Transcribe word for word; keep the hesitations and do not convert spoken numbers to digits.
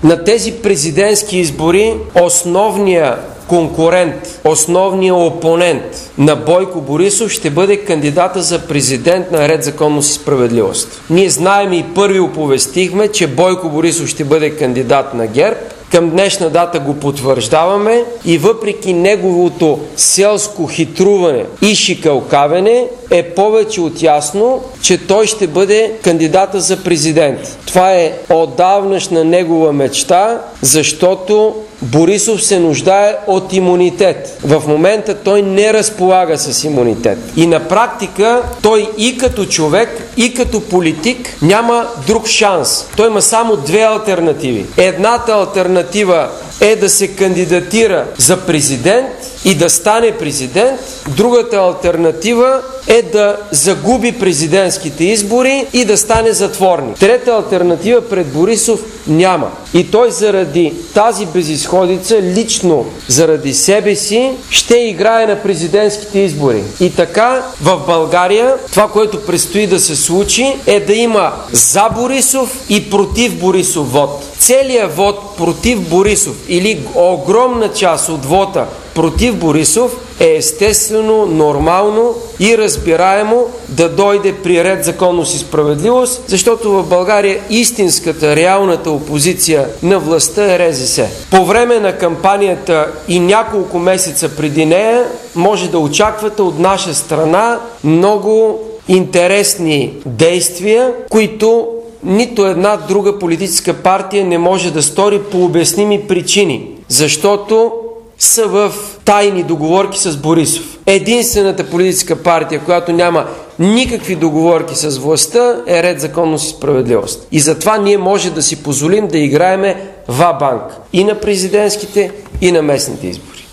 На тези президентски избори основният конкурент, основният опонент на Бойко Борисов ще бъде кандидата за президент на Ред, законност и справедливост. Ние знаем и първи оповестихме, че Бойко Борисов ще бъде кандидат на ГЕРБ. Към днешна дата го потвърждаваме и въпреки неговото селско хитруване и шикалкавене е повече от ясно, че той ще бъде кандидата за президент. Това е отдавнашна негова мечта, защото Борисов се нуждае от имунитет. В момента той не разполага с имунитет. И на практика той и като човек, и като политик няма друг шанс. Той има само две алтернативи. Едната алтернатива е да се кандидатира за президент и да стане президент. Другата алтернатива е да загуби президентските избори и да стане затворник. Трета алтернатива пред Борисов няма. И той заради тази безизходица, лично заради себе си, ще играе на президентските избори. И така в България това, което предстои да се случи, е да има за Борисов и против Борисов вод. Целият вод против Борисов или огромна част от вота против Борисов е естествено, нормално и разбираемо да дойде при Ред, законност и справедливост, защото в България истинската, реалната опозиция на властта е Р З С. По време на кампанията и няколко месеца преди нея може да очаквате от наша страна много интересни действия, които нито една друга политическа партия не може да стори по обясними причини, защото са в тайни договорки с Борисов. Единствената политическа партия, която няма никакви договорки с властта, е Ред, законност и справедливост. И затова ние може да си позволим да играеме ва банк и на президентските, и на местните избори.